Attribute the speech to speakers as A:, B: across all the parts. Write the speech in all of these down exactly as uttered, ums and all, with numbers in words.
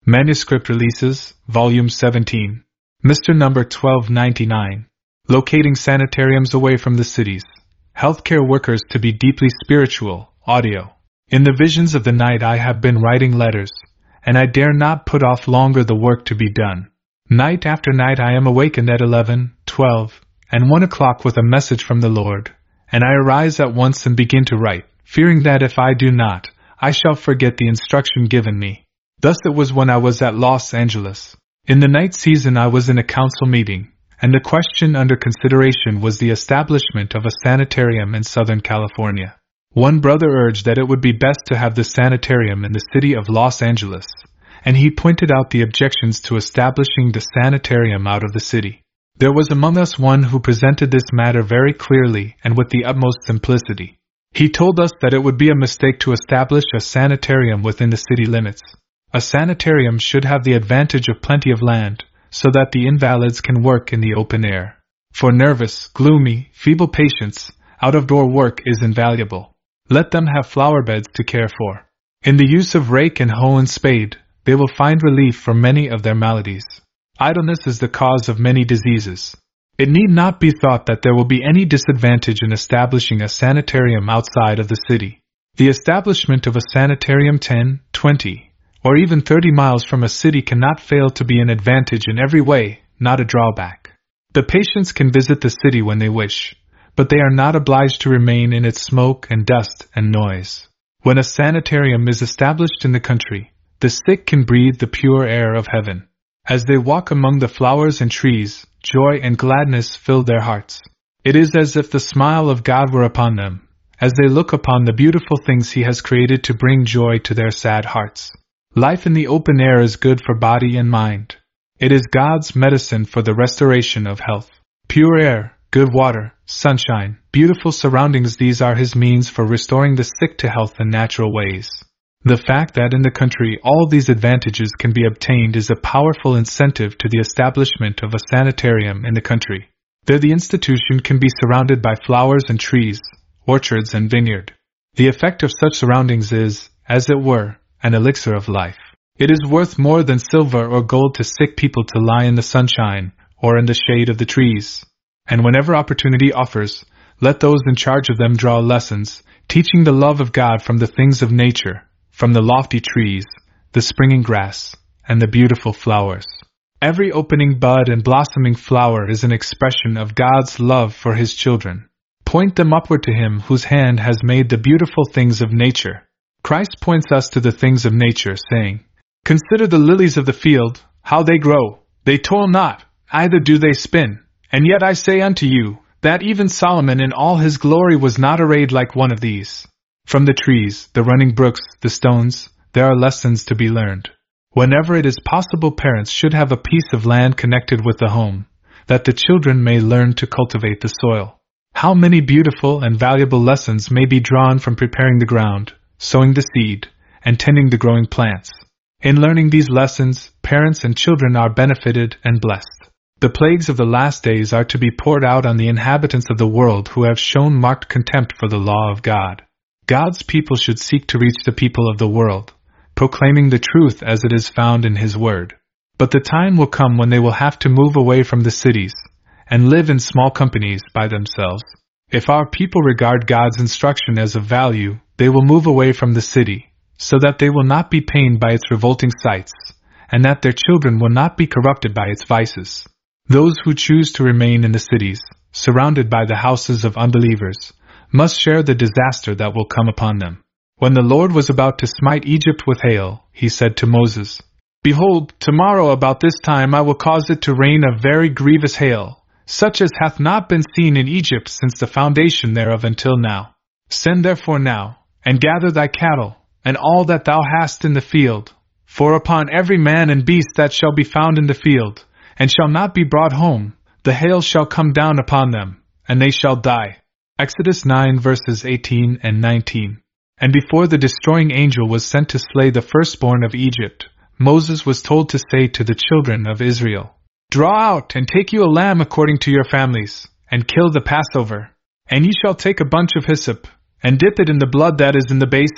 A: Manuscript Releases, Volume seventeen. Mister Number twelve ninety-nine. Locating Sanitariums Away from the Cities. Healthcare Workers to be Deeply Spiritual, Audio. In the visions of the night I have been writing letters, and I dare not put off longer the work to be done. Night after night I am awakened at eleven, twelve, and one o'clock with a message from the Lord, and I arise at once and begin to write, fearing that if I do not, I shall forget the instruction given me. Thus it was when I was at Los Angeles. In the night season I was in a council meeting, and the question under consideration was the establishment of a sanitarium in Southern California. One brother urged that it would be best to have the sanitarium in the city of Los Angeles, and he pointed out the objections to establishing the sanitarium out of the city. There was among us one who presented this matter very clearly and with the utmost simplicity. He told us that it would be a mistake to establish a sanitarium within the city limits. A sanitarium should have the advantage of plenty of land, so that the invalids can work in the open air. For nervous, gloomy, feeble patients, out-of-door work is invaluable. Let them have flower beds to care for. In the use of rake and hoe and spade, they will find relief from many of their maladies. Idleness is the cause of many diseases. It need not be thought that there will be any disadvantage in establishing a sanitarium outside of the city. The establishment of a sanitarium ten, twenty, or even thirty miles from a city cannot fail to be an advantage in every way, not a drawback. The patients can visit the city when they wish, but they are not obliged to remain in its smoke and dust and noise. When a sanitarium is established in the country, the sick can breathe the pure air of heaven. As they walk among the flowers and trees, joy and gladness fill their hearts. It is as if the smile of God were upon them, as they look upon the beautiful things He has created to bring joy to their sad hearts. Life in the open air is good for body and mind. It is God's medicine for the restoration of health. Pure air, good water, sunshine, beautiful surroundings, these are His means for restoring the sick to health in natural ways. The fact that in the country all these advantages can be obtained is a powerful incentive to the establishment of a sanitarium in the country. There the institution can be surrounded by flowers and trees, orchards and vineyard. The effect of such surroundings is, as it were, an elixir of life. It is worth more than silver or gold to sick people to lie in the sunshine, or in the shade of the trees. And whenever opportunity offers, let those in charge of them draw lessons, teaching the love of God from the things of nature, from the lofty trees, the springing grass, and the beautiful flowers. Every opening bud and blossoming flower is an expression of God's love for His children. Point them upward to Him whose hand has made the beautiful things of nature. Christ points us to the things of nature, saying, "Consider the lilies of the field, how they grow. They toil not, neither do they spin. And yet I say unto you, that even Solomon in all his glory was not arrayed like one of these." From the trees, the running brooks, the stones, there are lessons to be learned. Whenever it is possible, parents should have a piece of land connected with the home, that the children may learn to cultivate the soil. How many beautiful and valuable lessons may be drawn from preparing the ground, sowing the seed, and tending the growing plants. In learning these lessons, parents and children are benefited and blessed. The plagues of the last days are to be poured out on the inhabitants of the world who have shown marked contempt for the law of God. God's people should seek to reach the people of the world, proclaiming the truth as it is found in His Word. But the time will come when they will have to move away from the cities, and live in small companies by themselves. If our people regard God's instruction as of value, they will move away from the city, so that they will not be pained by its revolting sights, and that their children will not be corrupted by its vices. Those who choose to remain in the cities, surrounded by the houses of unbelievers, must share the disaster that will come upon them. When the Lord was about to smite Egypt with hail, He said to Moses, "Behold, tomorrow about this time I will cause it to rain a very grievous hail, such as hath not been seen in Egypt since the foundation thereof until now. Send therefore now, and gather thy cattle, and all that thou hast in the field, for upon every man and beast that shall be found in the field, and shall not be brought home, the hail shall come down upon them, and they shall die." Exodus nine verses eighteen and nineteen. And before the destroying angel was sent to slay the firstborn of Egypt, Moses was told to say to the children of Israel, "Draw out and take you a lamb according to your families, and kill the Passover. And ye shall take a bunch of hyssop, and dip it in the blood that is in the basin,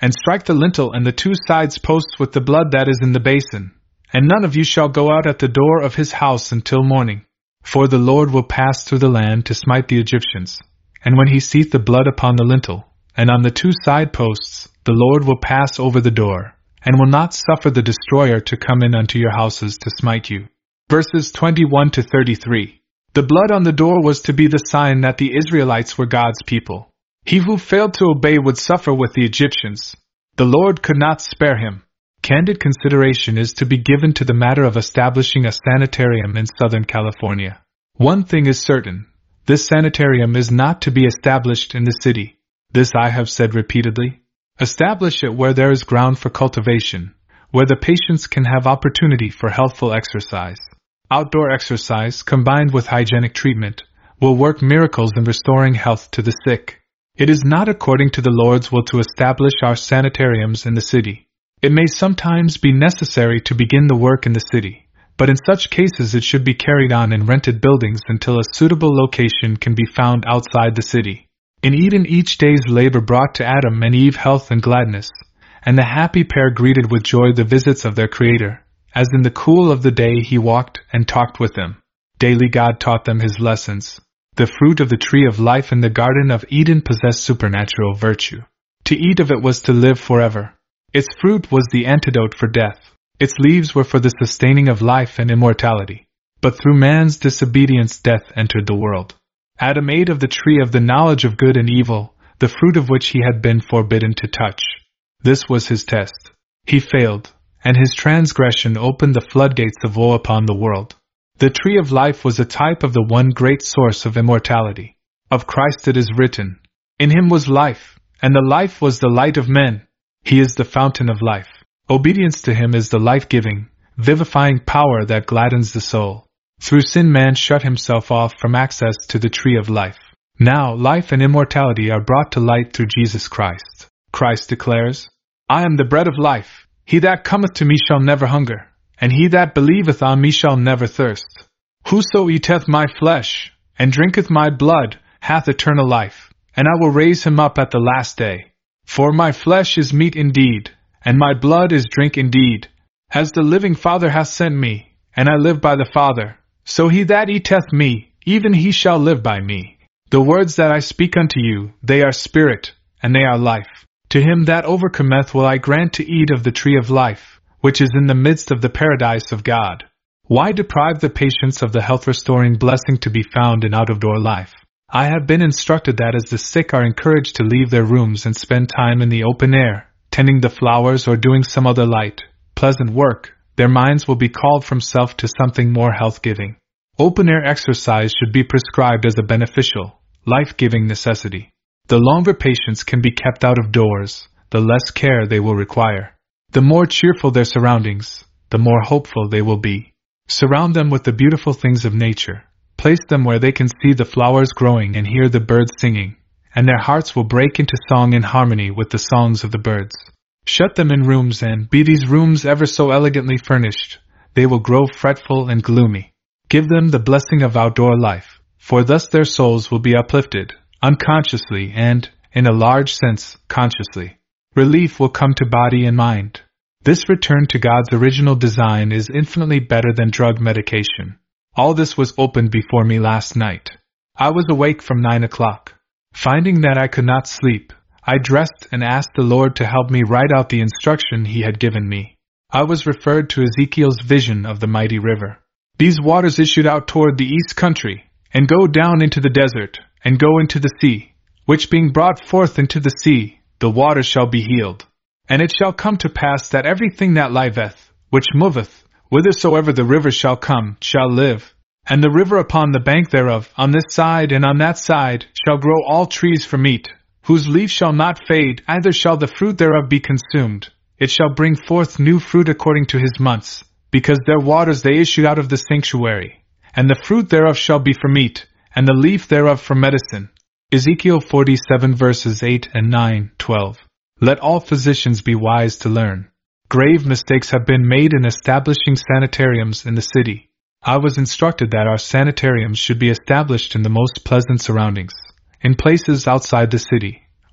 A: and strike the lintel and the two sides posts with the blood that is in the basin, and none of you shall go out at the door of his house until morning. For the Lord will pass through the land to smite the Egyptians, and when he seeth the blood upon the lintel, and on the two side posts, the Lord will pass over the door, and will not suffer the destroyer to come in unto your houses to smite you. Verses twenty-one to thirty-three. The blood on the door was to be the sign that the Israelites were God's people. He who failed to obey would suffer with the Egyptians. The Lord could not spare him. Candid consideration is to be given to the matter of establishing a sanitarium in Southern California. One thing is certain. This sanitarium is not to be established in the city. This I have said repeatedly. Establish it where there is ground for cultivation, where the patients can have opportunity for healthful exercise. Outdoor exercise, combined with hygienic treatment, will work miracles in restoring health to the sick. It is not according to the Lord's will to establish our sanitariums in the city. It may sometimes be necessary to begin the work in the city, but in such cases it should be carried on in rented buildings until a suitable location can be found outside the city. In Eden each day's labor brought to Adam and Eve health and gladness, and the happy pair greeted with joy the visits of their Creator, as in the cool of the day he walked and talked with them. Daily God taught them his lessons. The fruit of the tree of life in the Garden of Eden possessed supernatural virtue. To eat of it was to live forever. Its fruit was the antidote for death. Its leaves were for the sustaining of life and immortality. But through man's disobedience death entered the world. Adam ate of the tree of the knowledge of good and evil, the fruit of which he had been forbidden to touch. This was his test. He failed, and his transgression opened the floodgates of woe upon the world. The tree of life was a type of the one great source of immortality. Of Christ it is written, "In him was life, and the life was the light of men." He is the fountain of life. Obedience to him is the life-giving, vivifying power that gladdens the soul. Through sin man shut himself off from access to the tree of life. Now life and immortality are brought to light through Jesus Christ. Christ declares, "I am the bread of life. He that cometh to me shall never hunger, and he that believeth on me shall never thirst. Whoso eateth my flesh, and drinketh my blood, hath eternal life, and I will raise him up at the last day. For my flesh is meat indeed, and my blood is drink indeed. As the living Father hath sent me, and I live by the Father, so he that eateth me, even he shall live by me. The words that I speak unto you, they are spirit, and they are life. To him that overcometh will I grant to eat of the tree of life, which is in the midst of the paradise of God." Why deprive the patients of the health-restoring blessing to be found in out-of-door life? I have been instructed that as the sick are encouraged to leave their rooms and spend time in the open air, tending the flowers or doing some other light, pleasant work, their minds will be called from self to something more health-giving. Open-air exercise should be prescribed as a beneficial, life-giving necessity. The longer patients can be kept out of doors, the less care they will require. The more cheerful their surroundings, the more hopeful they will be. Surround them with the beautiful things of nature. Place them where they can see the flowers growing and hear the birds singing, and their hearts will break into song in harmony with the songs of the birds. Shut them in rooms, and, be these rooms ever so elegantly furnished, they will grow fretful and gloomy. Give them the blessing of outdoor life, for thus their souls will be uplifted, unconsciously and, in a large sense, consciously. Relief will come to body and mind. This return to God's original design is infinitely better than drug medication. All this was opened before me last night. I was awake from nine o'clock. Finding that I could not sleep, I dressed and asked the Lord to help me write out the instruction He had given me. I was referred to Ezekiel's vision of the mighty river. These waters issued out toward the east country, and go down into the desert, and go into the sea, which being brought forth into the sea, the waters shall be healed. And it shall come to pass that everything that liveth, which moveth, whithersoever the river shall come, shall live. And the river upon the bank thereof, on this side and on that side, shall grow all trees for meat, whose leaf shall not fade, neither shall the fruit thereof be consumed. It shall bring forth new fruit according to his months, because their waters they issue out of the sanctuary. And the fruit thereof shall be for meat, and the leaf thereof for medicine. Ezekiel forty-seven verses eight and nine, twelve. Let all physicians be wise to learn. Grave mistakes have been made in establishing sanitariums in the city. I was instructed that our sanitariums should be established in the most pleasant surroundings, in places outside the city,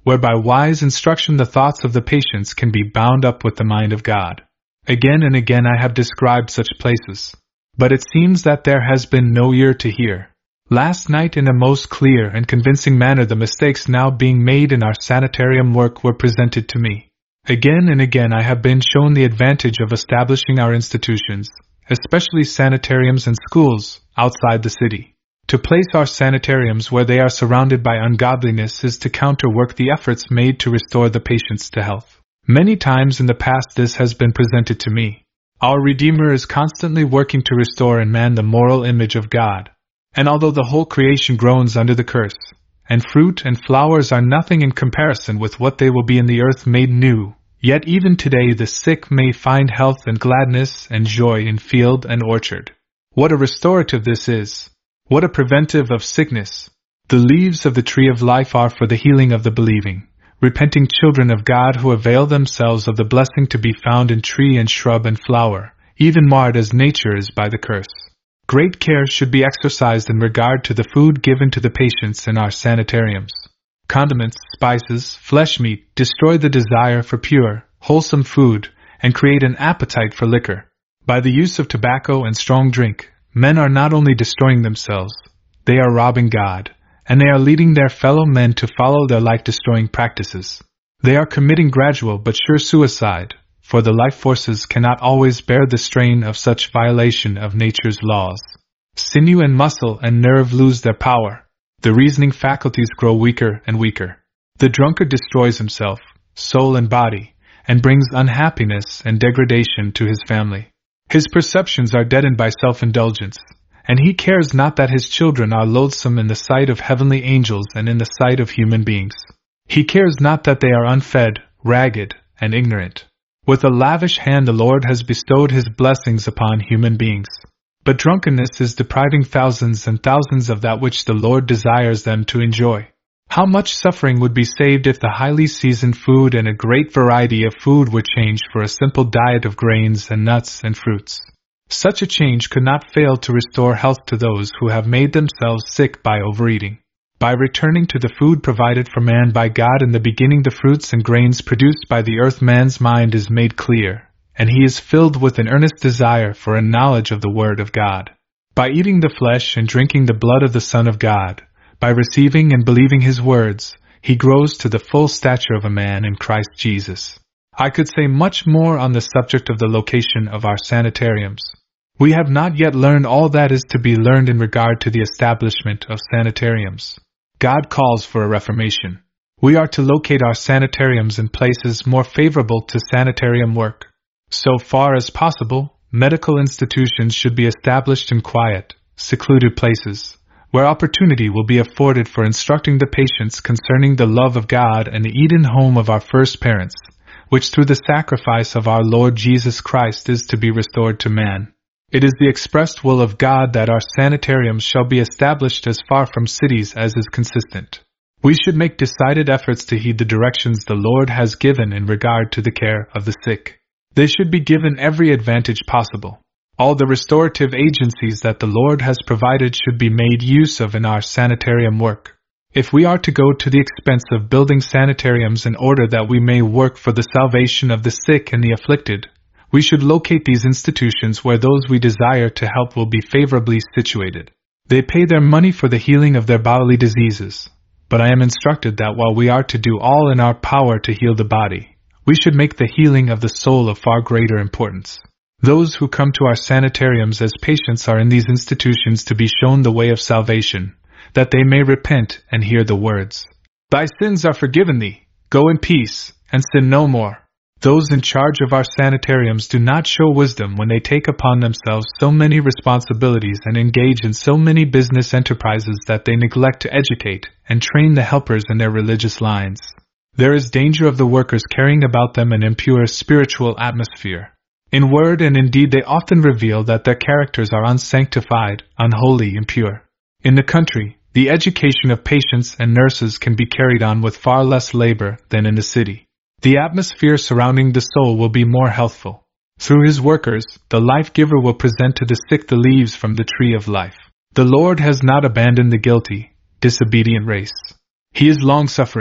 A: where by wise instruction the thoughts of the patients can be bound up with the mind of God. Again and again I have described such places, but it seems that there has been no ear to hear. Last night, in a most clear and convincing manner, the mistakes now being made in our sanitarium work were presented to me. Again and again I have been shown the advantage of establishing our institutions, especially sanitariums and schools, outside the city. To place our sanitariums where they are surrounded by ungodliness is to counterwork the efforts made to restore the patients to health. Many times in the past this has been presented to me. Our Redeemer is constantly working to restore in man the moral image of God. And although the whole creation groans under the curse, and fruit and flowers are nothing in comparison with what they will be in the earth made new, yet even today the sick may find health and gladness and joy in field and orchard. What a restorative this is! What a preventive of sickness! The leaves of the tree of life are for the healing of the believing, repenting children of God who avail themselves of the blessing to be found in tree and shrub and flower, even marred as nature is by the curse. Great care should be exercised in regard to the food given to the patients in our sanitariums. Condiments, spices, flesh meat destroy the desire for pure, wholesome food, and create an appetite for liquor. By the use of tobacco and strong drink, men are not only destroying themselves, they are robbing God, and they are leading their fellow men to follow their life-destroying practices. They are committing gradual but sure suicide, for the life forces cannot always bear the strain of such violation of nature's laws. Sinew and muscle and nerve lose their power. The reasoning faculties grow weaker and weaker. The drunkard destroys himself, soul and body, and brings unhappiness and degradation to his family. His perceptions are deadened by self-indulgence, and he cares not that his children are loathsome in the sight of heavenly angels and in the sight of human beings. He cares not that they are unfed, ragged, and ignorant. With a lavish hand the Lord has bestowed His blessings upon human beings. But drunkenness is depriving thousands and thousands of that which the Lord desires them to enjoy. How much suffering would be saved if the highly seasoned food and a great variety of food were changed for a simple diet of grains and nuts and fruits. Such a change could not fail to restore health to those who have made themselves sick by overeating. By returning to the food provided for man by God in the beginning, the fruits and grains produced by the earth, man's mind is made clear, and he is filled with an earnest desire for a knowledge of the Word of God. By eating the flesh and drinking the blood of the Son of God, by receiving and believing His words, he grows to the full stature of a man in Christ Jesus. I could say much more on the subject of the location of our sanitariums. We have not yet learned all that is to be learned in regard to the establishment of sanitariums. God calls for a reformation. We are to locate our sanitariums in places more favorable to sanitarium work. So far as possible, medical institutions should be established in quiet, secluded places, where opportunity will be afforded for instructing the patients concerning the love of God and the Eden home of our first parents, which through the sacrifice of our Lord Jesus Christ is to be restored to man. It is the expressed will of God that our sanitariums shall be established as far from cities as is consistent. We should make decided efforts to heed the directions the Lord has given in regard to the care of the sick. They should be given every advantage possible. All the restorative agencies that the Lord has provided should be made use of in our sanitarium work. If we are to go to the expense of building sanitariums in order that we may work for the salvation of the sick and the afflicted, we should locate these institutions where those we desire to help will be favorably situated. They pay their money for the healing of their bodily diseases, but I am instructed that while we are to do all in our power to heal the body, we should make the healing of the soul of far greater importance. Those who come to our sanitariums as patients are in these institutions to be shown the way of salvation, that they may repent and hear the words, "Thy sins are forgiven thee, go in peace, and sin no more." Those in charge of our sanitariums do not show wisdom when they take upon themselves so many responsibilities and engage in so many business enterprises that they neglect to educate and train the helpers in their religious lines. There is danger of the workers carrying about them an impure spiritual atmosphere. In word and in deed they often reveal that their characters are unsanctified, unholy, impure. In the country, the education of patients and nurses can be carried on with far less labor than in the city. The atmosphere surrounding the soul will be more healthful. Through His workers, the life-giver will present to the sick the leaves from the tree of life. The Lord has not abandoned the guilty, disobedient race. He is long-suffering,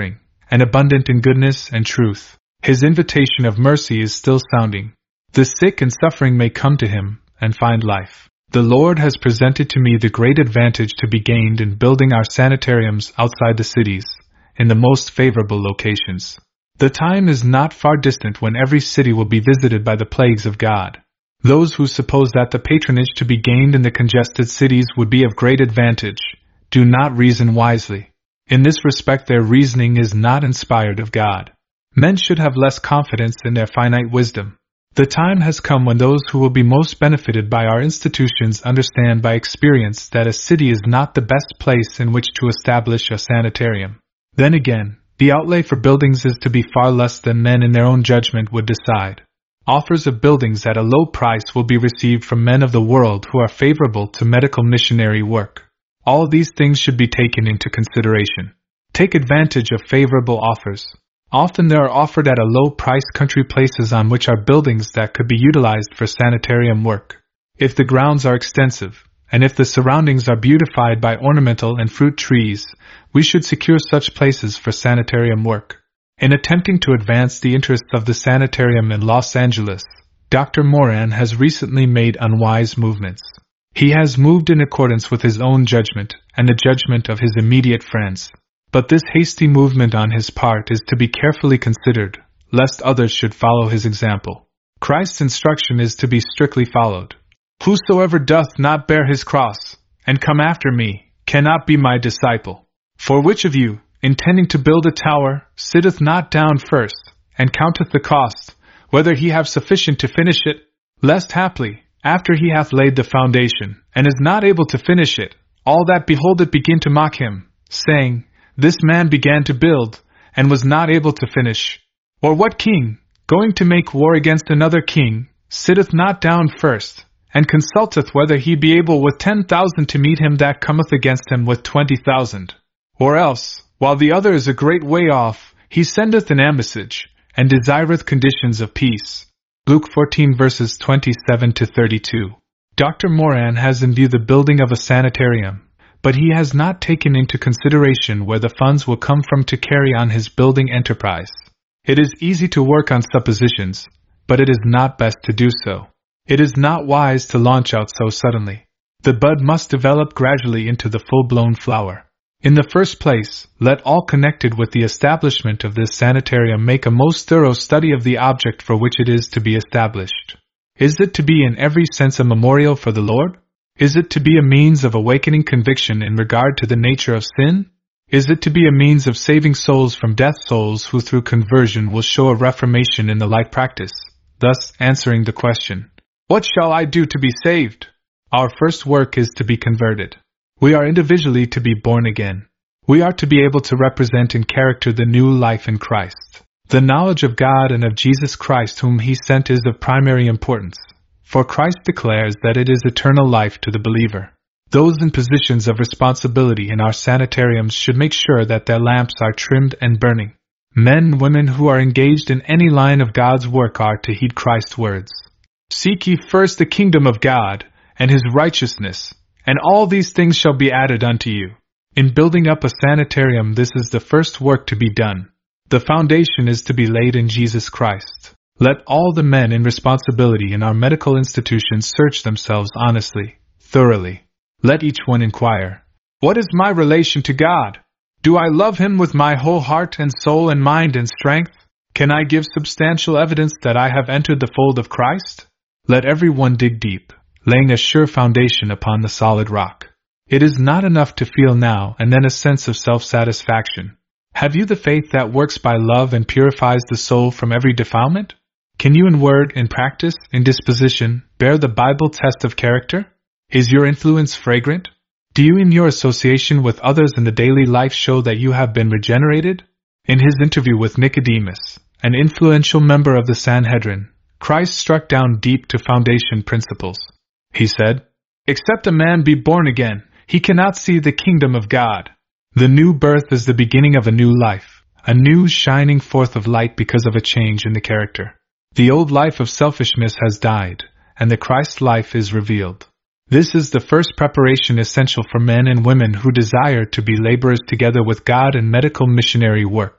A: and abundant in goodness and truth. His invitation of mercy is still sounding. The sick and suffering may come to him and find life. The Lord has presented to me the great advantage to be gained in building our sanitariums outside the cities, in the most favorable locations. The time is not far distant when every city will be visited by the plagues of God. Those who suppose that the patronage to be gained in the congested cities would be of great advantage do not reason wisely. In this respect their reasoning is not inspired of God. Men should have less confidence in their finite wisdom. The time has come when those who will be most benefited by our institutions understand by experience that a city is not the best place in which to establish a sanitarium. Then again, the outlay for buildings is to be far less than men in their own judgment would decide. Offers of buildings at a low price will be received from men of the world who are favorable to medical missionary work. All these things should be taken into consideration. Take advantage of favorable offers. Often there are offered at a low price country places on which are buildings that could be utilized for sanitarium work. If the grounds are extensive, and if the surroundings are beautified by ornamental and fruit trees, we should secure such places for sanitarium work. In attempting to advance the interests of the sanitarium in Los Angeles, Doctor Moran has recently made unwise movements. He has moved in accordance with his own judgment and the judgment of his immediate friends. But this hasty movement on his part is to be carefully considered, lest others should follow his example. Christ's instruction is to be strictly followed. Whosoever doth not bear his cross, and come after me, cannot be my disciple. For which of you, intending to build a tower, sitteth not down first, and counteth the cost, whether he have sufficient to finish it, lest haply, after he hath laid the foundation, and is not able to finish it, all that behold it begin to mock him, saying, This man began to build, and was not able to finish. Or what king, going to make war against another king, sitteth not down first, and consulteth whether he be able with ten thousand to meet him that cometh against him with twenty thousand? Or else, while the other is a great way off, he sendeth an ambassage, and desireth conditions of peace. Luke fourteen verses twenty-seven to thirty-two. Doctor Moran has in view the building of a sanitarium, but he has not taken into consideration where the funds will come from to carry on his building enterprise. It is easy to work on suppositions, but it is not best to do so. It is not wise to launch out so suddenly. The bud must develop gradually into the full-blown flower. In the first place, let all connected with the establishment of this sanitarium make a most thorough study of the object for which it is to be established. Is it to be in every sense a memorial for the Lord? Is it to be a means of awakening conviction in regard to the nature of sin? Is it to be a means of saving souls from death, souls who through conversion will show a reformation in the like practice, thus answering the question, What shall I do to be saved? Our first work is to be converted. We are individually to be born again. We are to be able to represent in character the new life in Christ. The knowledge of God and of Jesus Christ whom He sent is of primary importance, for Christ declares that it is eternal life to the believer. Those in positions of responsibility in our sanitariums should make sure that their lamps are trimmed and burning. Men and women who are engaged in any line of God's work are to heed Christ's words. Seek ye first the kingdom of God, and His righteousness, and all these things shall be added unto you. In building up a sanitarium, this is the first work to be done. The foundation is to be laid in Jesus Christ. Let all the men in responsibility in our medical institutions search themselves honestly, thoroughly. Let each one inquire, What is my relation to God? Do I love Him with my whole heart and soul and mind and strength? Can I give substantial evidence that I have entered the fold of Christ? Let every one dig deep, laying a sure foundation upon the solid rock. It is not enough to feel now and then a sense of self-satisfaction. Have you the faith that works by love and purifies the soul from every defilement? Can you in word, in practice, in disposition, bear the Bible test of character? Is your influence fragrant? Do you in your association with others in the daily life show that you have been regenerated? In his interview with Nicodemus, an influential member of the Sanhedrin, Christ struck down deep to foundation principles. He said, Except a man be born again, he cannot see the kingdom of God. The new birth is the beginning of a new life, a new shining forth of light because of a change in the character. The old life of selfishness has died, and the Christ life is revealed. This is the first preparation essential for men and women who desire to be laborers together with God in medical missionary work.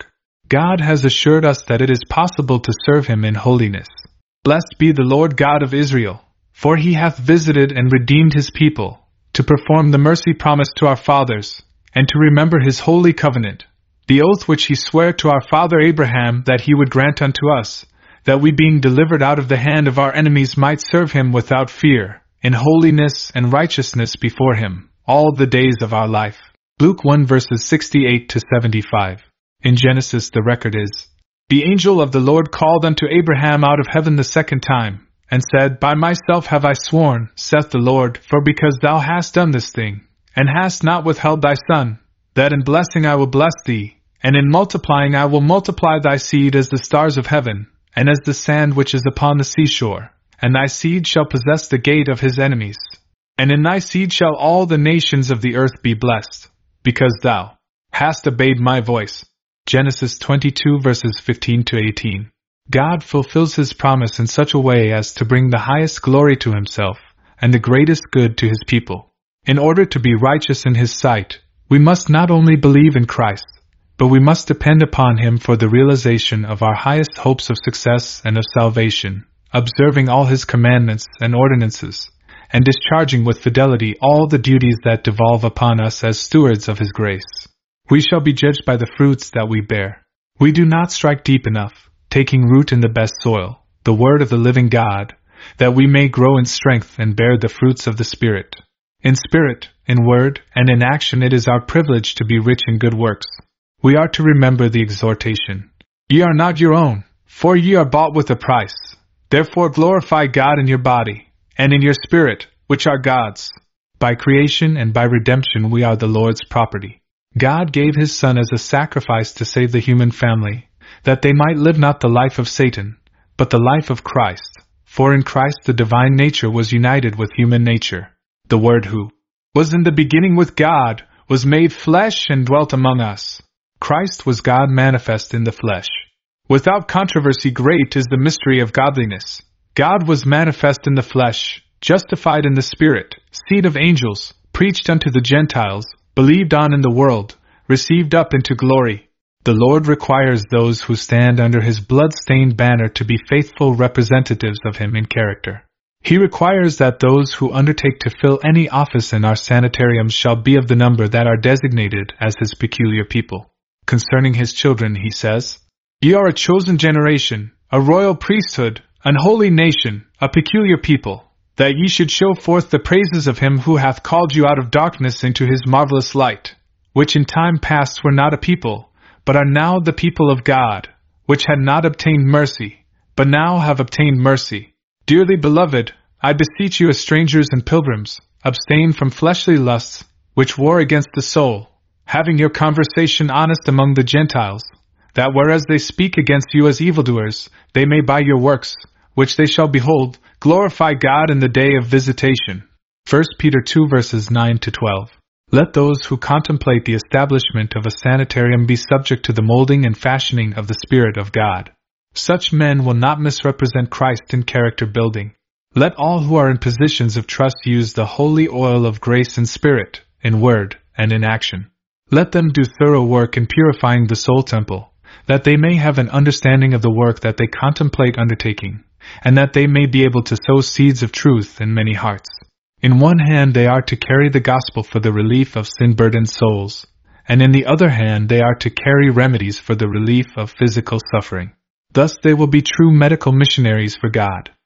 A: God has assured us that it is possible to serve Him in holiness. Blessed be the Lord God of Israel, for He hath visited and redeemed His people, to perform the mercy promised to our fathers, and to remember His holy covenant, the oath which He sware to our father Abraham that He would grant unto us, that we being delivered out of the hand of our enemies might serve Him without fear, in holiness and righteousness before Him, all the days of our life. Luke one verses sixty-eight to seventy-five. In Genesis the record is, The angel of the Lord called unto Abraham out of heaven the second time, and said, By myself have I sworn, saith the Lord, for because thou hast done this thing, and hast not withheld thy son, that in blessing I will bless thee, and in multiplying I will multiply thy seed as the stars of heaven, and as the sand which is upon the seashore, and thy seed shall possess the gate of his enemies. And in thy seed shall all the nations of the earth be blessed, because thou hast obeyed my voice. Genesis twenty-two verses fifteen to eighteen. God fulfills His promise in such a way as to bring the highest glory to Himself, and the greatest good to His people. In order to be righteous in His sight, we must not only believe in Christ, but we must depend upon Him for the realization of our highest hopes of success and of salvation, observing all His commandments and ordinances, and discharging with fidelity all the duties that devolve upon us as stewards of His grace. We shall be judged by the fruits that we bear. We do not strike deep enough, taking root in the best soil, the Word of the living God, that we may grow in strength and bear the fruits of the Spirit. In spirit, in word, and in action it is our privilege to be rich in good works. We are to remember the exhortation, Ye are not your own, for ye are bought with a price. Therefore glorify God in your body, and in your spirit, which are God's. By creation and by redemption we are the Lord's property. God gave His Son as a sacrifice to save the human family, that they might live not the life of Satan, but the life of Christ. For in Christ the divine nature was united with human nature. The Word who was in the beginning with God was made flesh and dwelt among us. Christ was God manifest in the flesh. Without controversy great is the mystery of godliness. God was manifest in the flesh, justified in the Spirit, seed of angels, preached unto the Gentiles, believed on in the world, received up into glory. The Lord requires those who stand under His blood-stained banner to be faithful representatives of Him in character. He requires that those who undertake to fill any office in our sanitariums shall be of the number that are designated as His peculiar people. Concerning His children, He says, Ye are a chosen generation, a royal priesthood, an holy nation, a peculiar people, that ye should show forth the praises of Him who hath called you out of darkness into His marvelous light, which in time past were not a people, but are now the people of God, which had not obtained mercy, but now have obtained mercy. Dearly beloved, I beseech you as strangers and pilgrims, abstain from fleshly lusts, which war against the soul, having your conversation honest among the Gentiles, that whereas they speak against you as evildoers, they may by your works, which they shall behold, glorify God in the day of visitation. First Peter two verses nine to twelve. Let those who contemplate the establishment of a sanitarium be subject to the molding and fashioning of the Spirit of God. Such men will not misrepresent Christ in character building. Let all who are in positions of trust use the holy oil of grace in spirit, in word, and in action. Let them do thorough work in purifying the soul temple, that they may have an understanding of the work that they contemplate undertaking, and that they may be able to sow seeds of truth in many hearts. In one hand they are to carry the gospel for the relief of sin-burdened souls, and in the other hand they are to carry remedies for the relief of physical suffering. Thus they will be true medical missionaries for God.